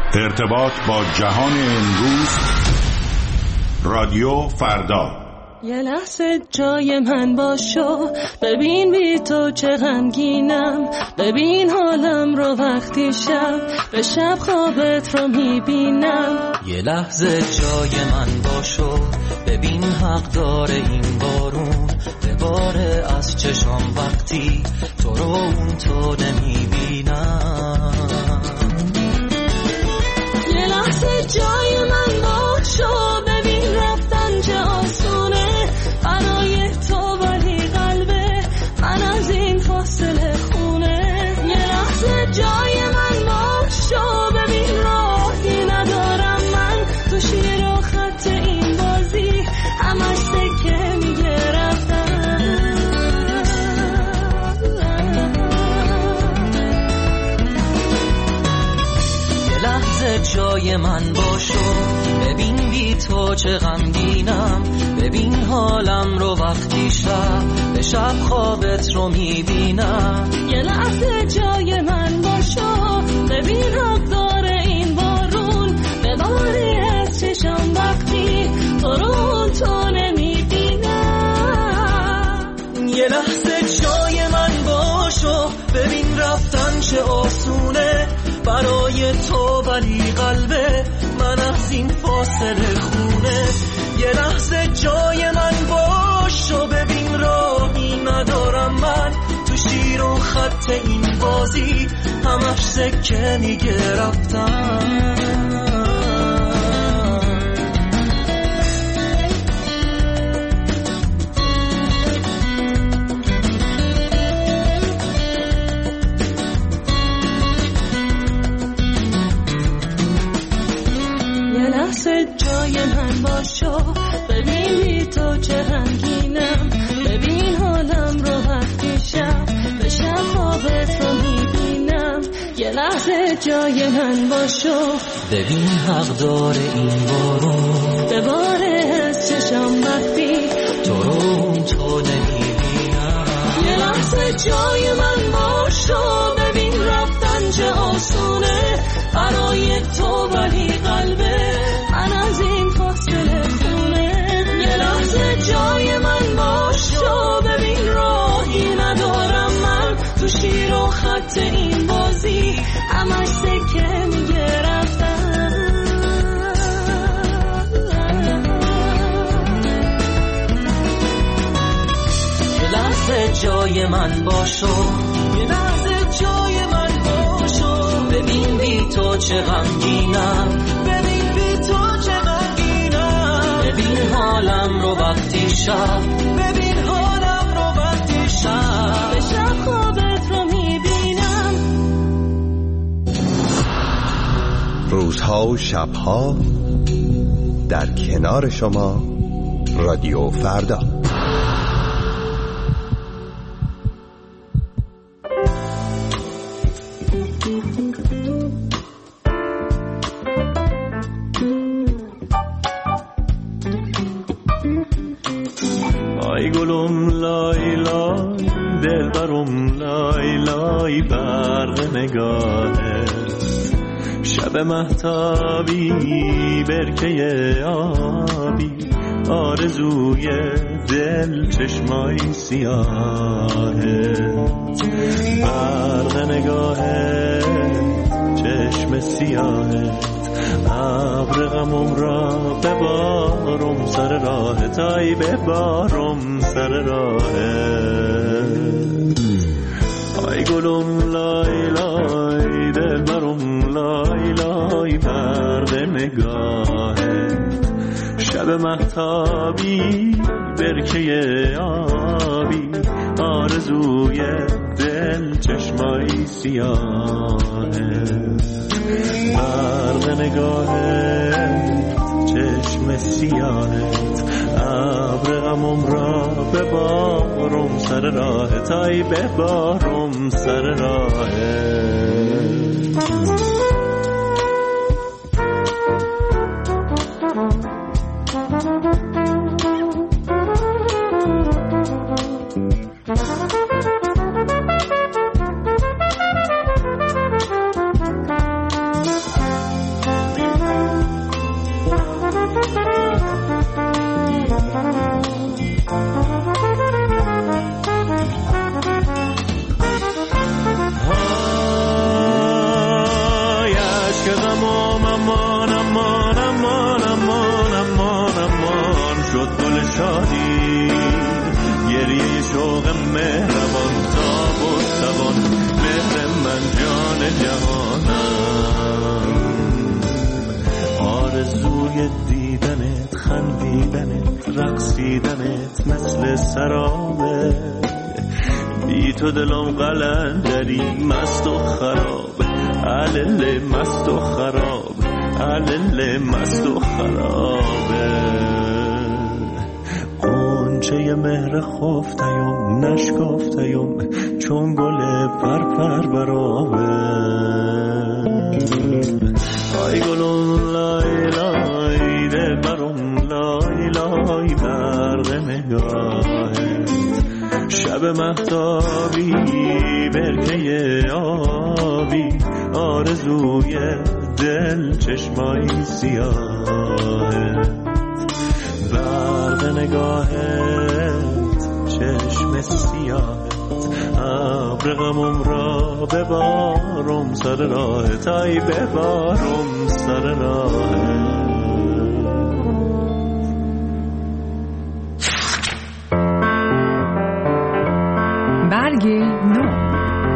ارتباط با جهان امروز. رادیو فردا. یه لحظه جای من باشو، ببین بی تو چه غمگینم، ببین حالم رو وقتی شب به شب خوابت رو میبینم. یه لحظه جای من باشو، ببین حق داره این بارون بباره از چشام وقتی تو رو اون تو نمیبینم. یه لحظه جای من باشو، ببین رفتن چه آسونه برای تو، ولی قلبه من از این فاصله خونه. یه لحظه جای من باشو، ببین راهی ندارم من تو شیر و خط این بازی، همش سکه میگه رفتن. یه لحظه جای من باشو، ببین بی تو چه غمگینم، ببین حالم رو وقتی شب به شب خوابت رو میبینم. یه لحظه جای من باشو، ببین حق داره این بارون بباری از چشم وقتی تو رو تو نمیبینم. یه لحظه جای من باشو، ببین رفتن چه آسونه برای تو، ولی قلبه من از این فاصله خونه. یه لحظه جای من باشو، ببین راهی ندارم من تو شیر و خط این بازی، همش سکه میگه رفتن. جای من باشو، ببین بی تو چه غمگینم، ببین حالم رو وقتی شب به شب خوابت رو میبینم. یه لحظه جای من باشو، ببین حق داره این بارون بباره از چشم وقتی تو رو تو نمیبینم. یه لحظه جای من باشو، ببین رفتن چه آسونه برای تو، ولی قلبه من از این فاصله خونه. یه لحظه جای من باشو، ببین راهی ندارم من تو شیر و خط این بازی، همش سکه میگه رفتن. یه لحظه جای من باشو، یه لحظه جای من باشو، ببین بی تو چه غمگینم، ببین بی تو چه غمگینم، ببین حالم رو وقتی شب، ببین حالم رو وقتی شب به شب خوابت رو میبینم. روزها و شبها در کنار شما، رادیو فردا. آی گلم لای لای، دلبرم لای لای، برق نگاهت شب مهتابی، برکه آبی، آرزوی دل چشمای سیاهت، برق نگاهت چشم سیاهت، ابر غمم را ببارم سر راهت، ای ببارم سر راهت. ای گلم لای لای، دلبرم لای لای، برق نگاهت شب مهتابی، برکه آبی، آرزوی دل چشمای سیاهت، برق نگاهت چشم سیاهت، ابر غمم را ببارم سر راهت، ای ببارم سر راهت. شوق مهربان تاب و توان مهر من جان جهانم آرزوی دیدنت خندیدنت رقصیدنت مثل سرابه بی تو دلم قلندری مست و خراب علل مست و خراب علل مست و خرابه قنچه مهر خفتیم نشکفتیم چون گل پرپر برابه آی گلون لای لای دلبرم لای لای برق نگاهت شب مهتابی برکه آبی آرزوی دل چشمایی سیاهت برق نگاهت چشم سیاهت ابر غمم را ببارم سر راهت ای ببارم سر راهت برگ نو.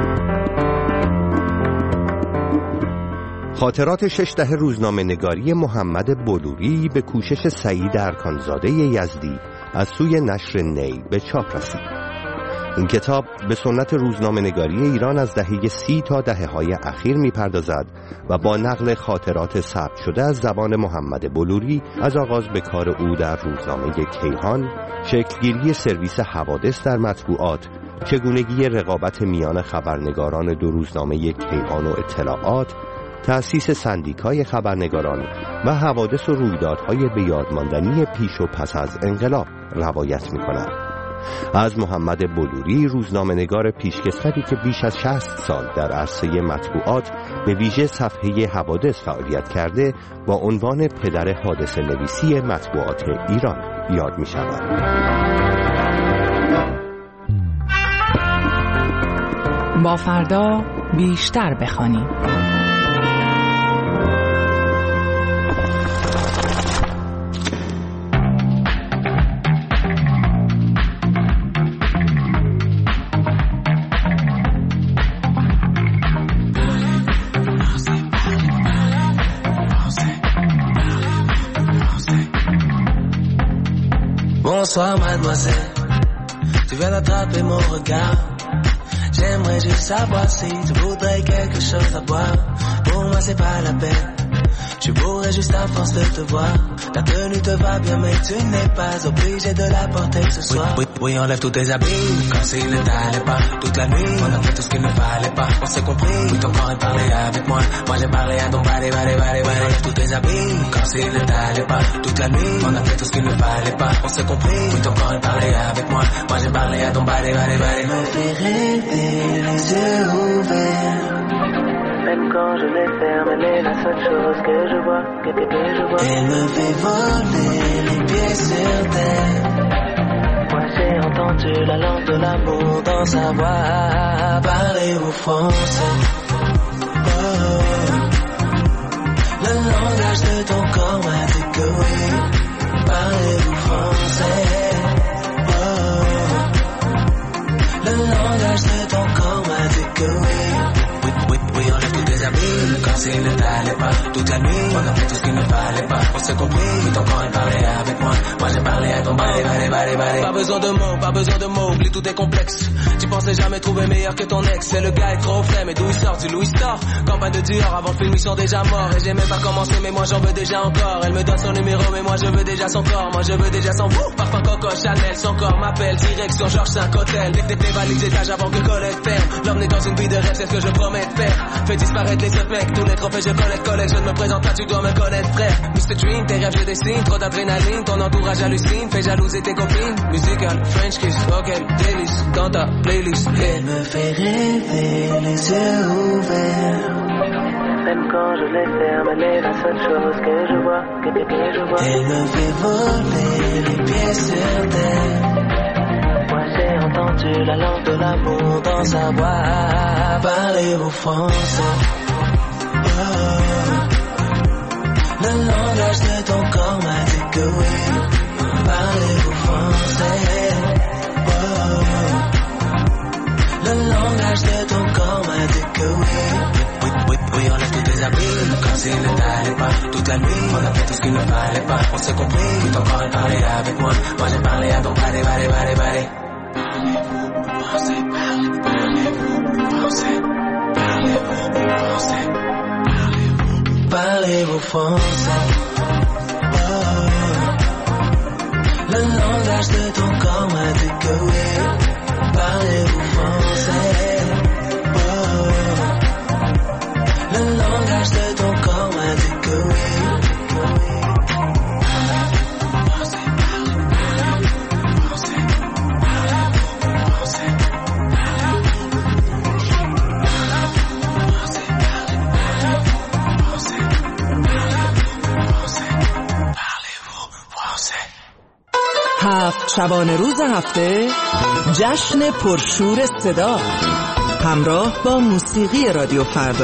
خاطرات 6 دهه روزنامه نگاری محمد بلوری به کوشش سعید ارکانزاده یزدی از سوی نشر نی به چاپ رسید. این کتاب به سنت روزنامه نگاری ایران از دهه 30 تا دهه‌های اخیر می‌پردازد و با نقل خاطرات ثبت شده از زبان محمد بلوری از آغاز به کار او در روزنامه کیهان، شکلگیری سرویس حوادث در مطبوعات، چگونگی رقابت میان خبرنگاران دو روزنامه کیهان و اطلاعات، تأسیس سندیکای خبرنگاران و حوادث و رویدادهای به یاد ماندنی پیش و پس از انقلاب روایت می‌کند. از محمد بلوری، روزنامه‌نگار پیشکسوتی که بیش از 60 سال در عرصه مطبوعات به ویژه صفحه حوادث فعالیت کرده، با عنوان پدر حادثه نویسی مطبوعات ایران یاد می‌شود. با فردا بیشتر بخوانیم. Bonsoir mademoiselle, tu viens d'attraper mon regard. J'aimerais juste savoir si tu voudrais quelque chose à boire. Pour moi c'est pas la peine, je pourrais juste à force de te voir. Ta tenue te va bien mais tu n'es pas obligé de la porter ce soir. Oui, enlève tous tes habits, comme s'il ne t'allait pas. Toute la nuit, on a fait tout ce qu'il ne fallait pas. On s'est compris, oui ton corps est parlé avec moi. Moi j'ai parlé à ton body. Enlève tous tes habits, comme s'il ne t'allait pas. Toute la nuit, on a fait tout ce qu'il ne fallait pas. On s'est compris, oui ton corps est parlé avec moi. Moi j'ai parlé à ton body. Me fait rêver les yeux ouverts. Même quand je les ferme, elle est la seule chose que je vois, que je vois. Elle me fait voler les pieds sur terre. Moi j'ai entendu la langue de l'amour dans sa voix. Parler au français, oh. Le langage de ton corps m'a dit que oui. Parler au français, oh. Le langage de ton corps m'a dit que oui. Oui, enlève tous tes habits, quand s'il ne t'allait pas. Toute la nuit, on a fait tout ce qu'il ne fallait pas. On s'est compris, oui ton corps est parlé avec moi. Moi j'ai parlé à ton body. Pas besoin de mots, oublie tous tes complexes. Tu pensais jamais trouver meilleur que ton ex. C'est le gars est trop frais, mais d'où il sort? Du Louis Store. Campagne de Dior, avant le film ils sont déjà morts. Et j'ai même pas commencé, mais moi j'en veux déjà encore. Elle me donne son numéro, mais moi je veux déjà son corps. Moi je veux déjà son parfum Coco, Chanel. Son corps m'appelle, direction Georges 5 Hôtel. Des valises étages avant que collecte ferme. L'emmener dans une vie de rêve, c'est ce que je promets de faire. Fais disparaître les autres mecs, tous les trophées je collecte. Je ne me présente pas, tu dois me connaître frère. Mr. Dream, tes rêves je dessine. Trop d'adrénaline, ton entourage hallucine. Fais jalouser tes copines. Musical, French kiss, ok, délice. Dans ta playlist, yeah. Elle me fait rêver les yeux ouverts. Même quand je les ferme, elle est la seule chose que je vois, que je vois. Elle me fait voler les pieds sur terre. Moi j'ai entendu la langue de l'amour dans sa voix. Parler au français, oh. Le langage de ton corps m'a dit que oui. Parler au français, oh. desabrir, casi ne t'allais pas. Toute la nuit, on a fait tout ce qu'il ne fallait pas. On s'est compris, ton corps parlait avec moi. Moi j'ai parlé à ton body. Parlez-vous français, parlez-vous français, parlez-vous français, parlez-vous français. Le langage de ton corps m'a dit que oui. Parlez-vous français. Le langage de ton corps m'a dit que oui. هفت شبانه روز هفته جشن پرشور صدا همراه با موسیقی رادیو فردا.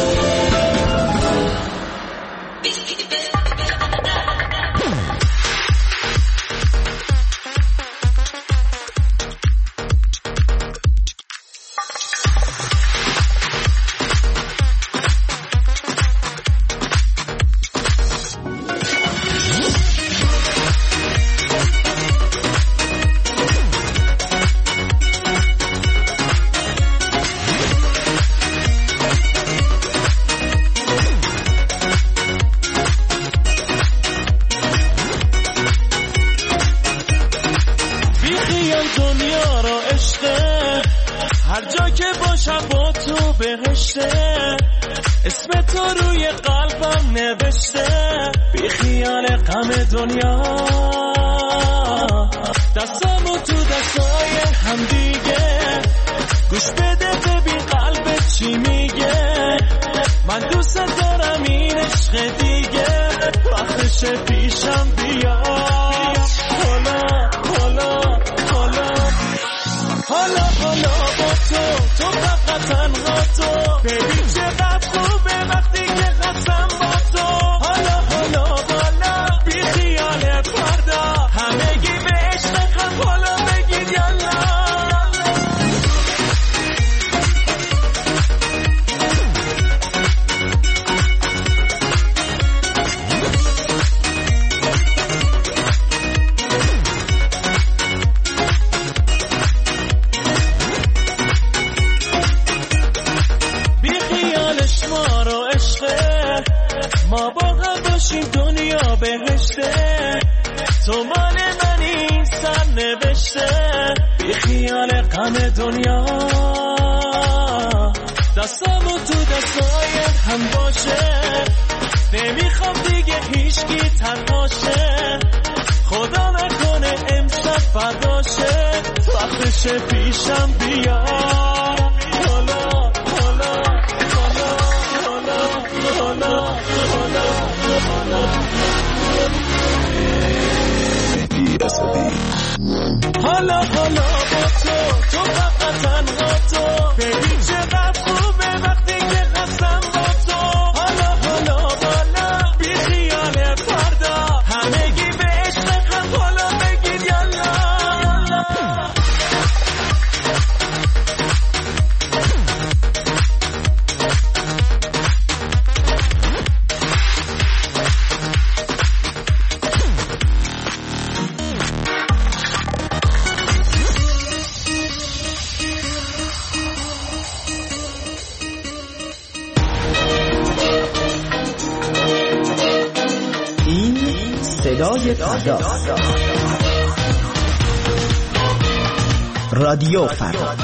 رادیو فردا.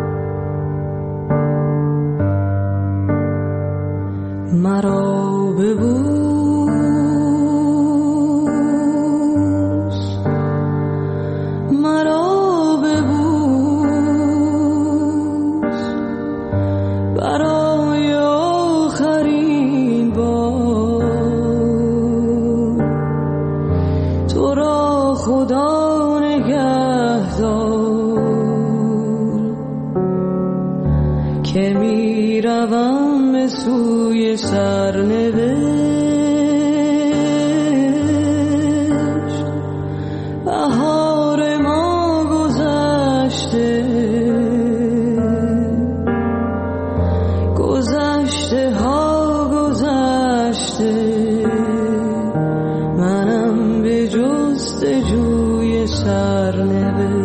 مرا به خدا نگهدار که می روم به سوی سرنوشت. بهار ما گذشته، گذشته ها گذشته، منم به جستجوی سرنوشت.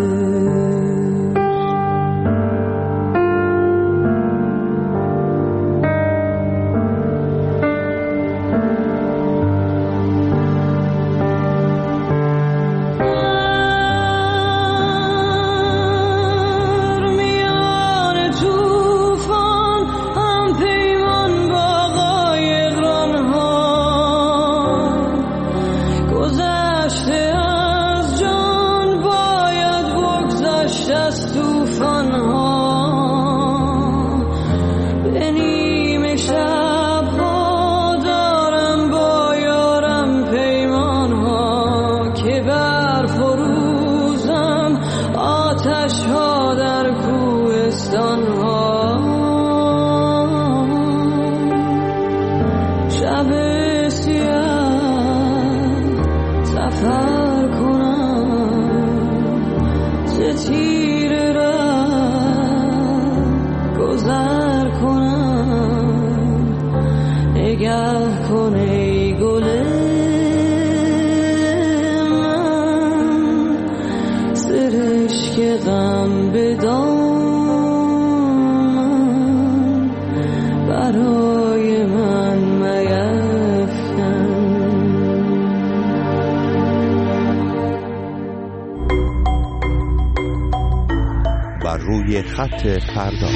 روی خط فردا.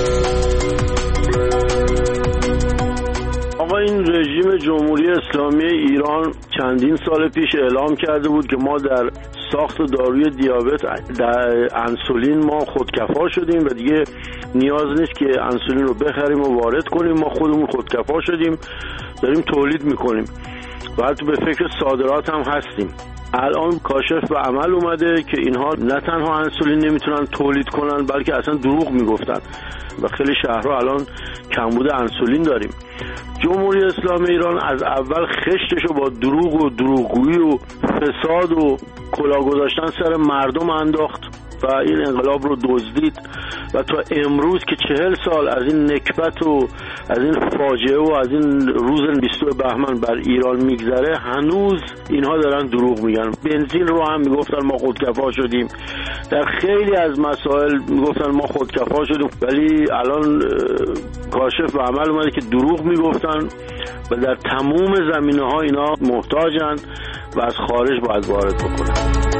آقا این رژیم جمهوری اسلامی ایران چندین سال پیش اعلام کرده بود که ما در ساخت داروی دیابت در انسولین ما خودکفا شدیم و دیگه نیاز نیست که انسولین رو بخریم و وارد کنیم، ما خودمون خودکفا شدیم، داریم تولید میکنیم و حتی به فکر صادرات هم هستیم. الان کاشف به عمل اومده که اینها نه تنها انسولین نمیتونن تولید کنن بلکه اصلا دروغ میگفتن و خیلی شهرها الان کمبود انسولین داریم. جمهوری اسلامی ایران از اول خشتشو با دروغ و دروغگویی و فساد و کلاه گذاشتن سر مردم انداخت و این انقلاب رو دزدید و تا امروز که 40 سال از این نکبت و از این فاجعه و از این روز 22 بهمن بر ایران میگذره هنوز اینها دارن دروغ میگن. بنزین رو هم میگفتن ما خودکفا شدیم، در خیلی از مسائل میگفتن ما خودکفا شدیم، ولی الان کاشف به عمل اومده که دروغ میگفتن و در تمام زمینه ها اینا محتاجن و از خارج باید وارد بکنن.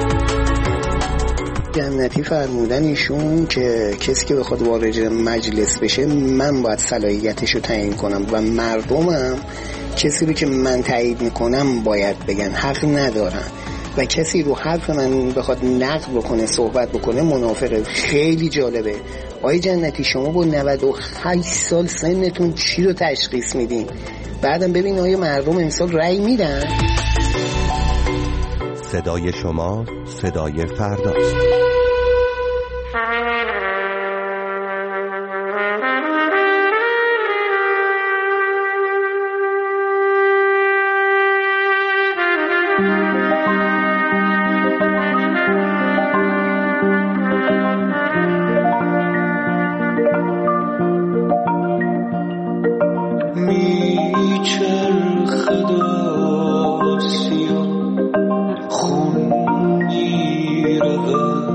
جنتی فرمودن ایشون که کسی که بخواد وارد مجلس بشه من باید صلاحیتش رو تعیین کنم و مردمم کسی رو که من تایید میکنم باید بگن، حق ندارن و کسی رو حرف من بخواد نقد بکنه صحبت بکنه منافقه. خیلی جالبه آقای جنتی، شما با 98 سال سنتون چی رو تشخیص میدین؟ بعدم ببین آیا مردم امسال رأی میدن؟ صدای شما صدای فرداست. خون میرود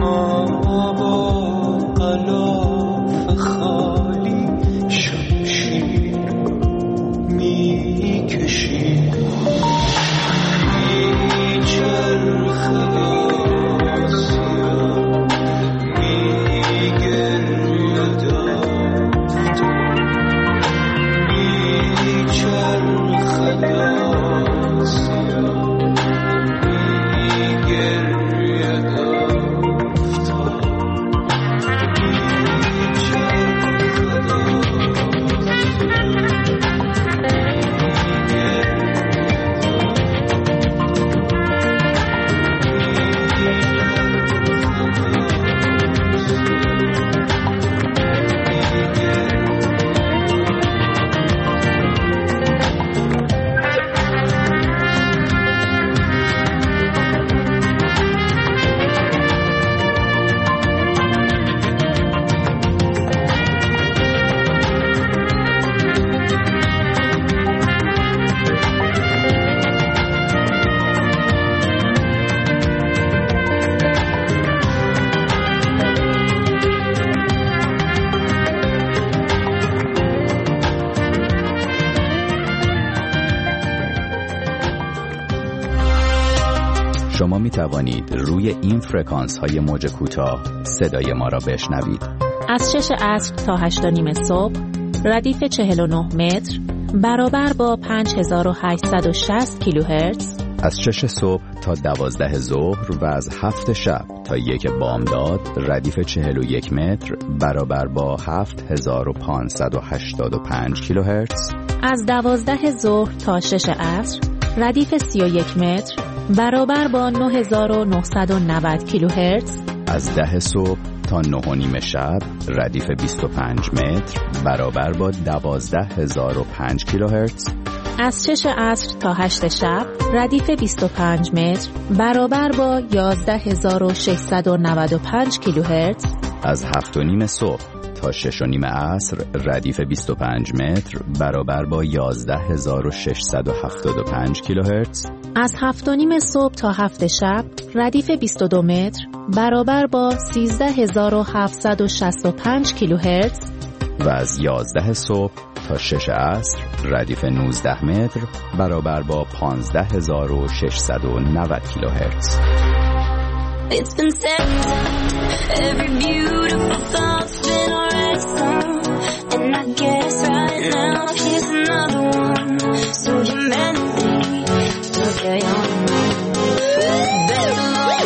ما با غلاف خالی شمشیر میکشیم شما می توانید روی این فرکانس های موج کوتاه صدای ما را بشنوید. از 6 عصر تا 8 و نیم صبح ردیف 49 متر برابر با 5860 کیلوهرتز، از 6 صبح تا 12 ظهر و از 7 شب تا 1 بامداد ردیف 41 متر برابر با 7585 کیلوهرتز، از 12 ظهر تا 6 عصر ردیف 31 متر برابر با 9990 کیلوهرتز، از 10 صبح تا 9 و نیم شب ردیف 25 متر برابر با 12005 کیلوهرتز، از 6 عصر تا 8 شب ردیف 25 متر برابر با 11695 کیلوهرتز، از 7 و نیم صبح تا 6 و نیم عصر ردیف 25 متر برابر با 11675 کیلوهرتز، از 7 و نیم صبح تا 7 شب ردیف 22 متر برابر با 13765 کیلوهرتز و از 11 صبح تا 6 عصر ردیف 19 متر برابر با 15690 کیلوهرتز. It's been said, every beautiful thought's been already sung, and I guess right now here's another one. So humanity, look at your best alone.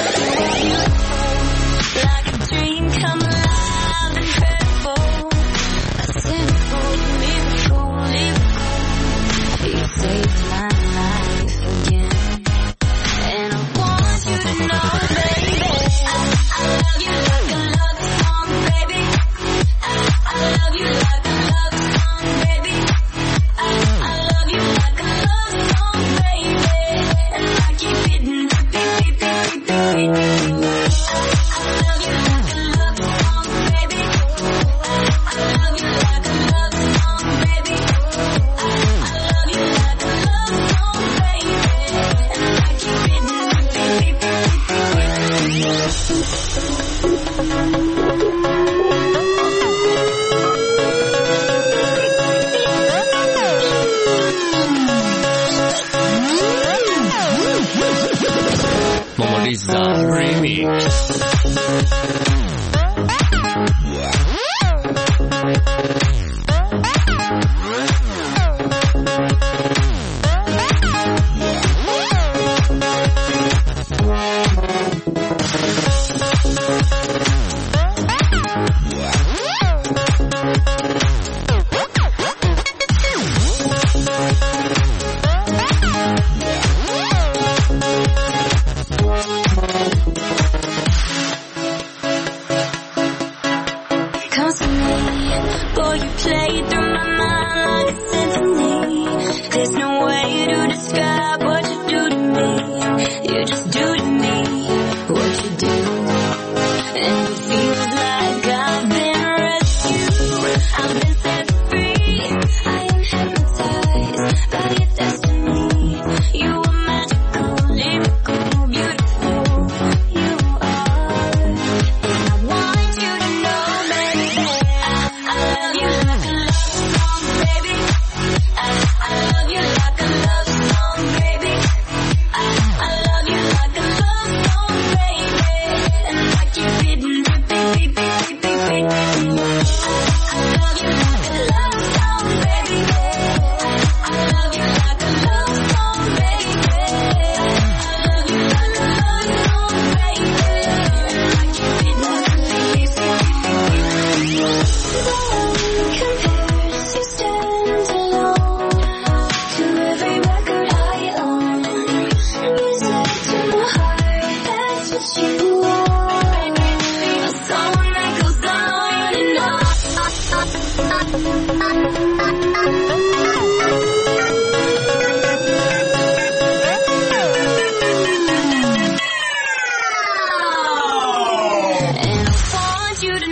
Like a dream come alive, incredible, a simple miracle, you saved my life again, and I want you to know. you to